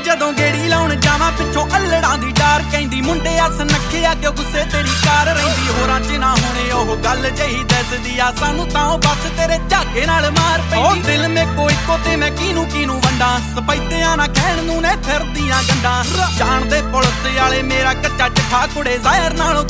ਜਦੋਂ ਗੇੜੀ ਲਾਉਣ ਜਾਵਾਂ ਪਿੱਛੋਂ ਅਲੜਾਂ ਦੀ ਡਾਰ ਕਹਿੰਦੀ ਮੁੰਡੇ ਅਸ ਨੱਖਿਆ ਕਿਉਂ ਗੁੱਸੇ ਤੇਰੀ ਕਾਰ ਰਹਿੰਦੀ ਹੋਰਾਂ 'ਚ ਨਾ ਹੋਣੇ ਉਹ ਗੱਲ ਜਹੀ ਦੱਸਦੀ ਆ ਸਾਨੂੰ ਤਾਂ ਉਹ ਬਸ ਤੇਰੇ ਝਾਗੇ ਨਾਲ ਮਾਰ ਪੈਂਦੀ ਦਿਲ ਮੇ ਕੋਈ ਇੱਕੋ ਤੇ ਮੈਂ ਕਿਹਨੂੰ ਵੰਡਾਂ ਸਪੈਤਿਆਂ ਨਾ ਕਹਿਣ ਨੂੰ ਨੇ ਫਿਰਦੀਆਂ ਗੰਡਾਂ ਜਾਣਦੇ ਪੁਲਿਸ ਵਾਲੇ ਮੇਰਾ ਕੱਚਾ ਚਠਾ ਕੁੜੇ ਜ਼ਾਹਿਰ ਨਾਲੋਂ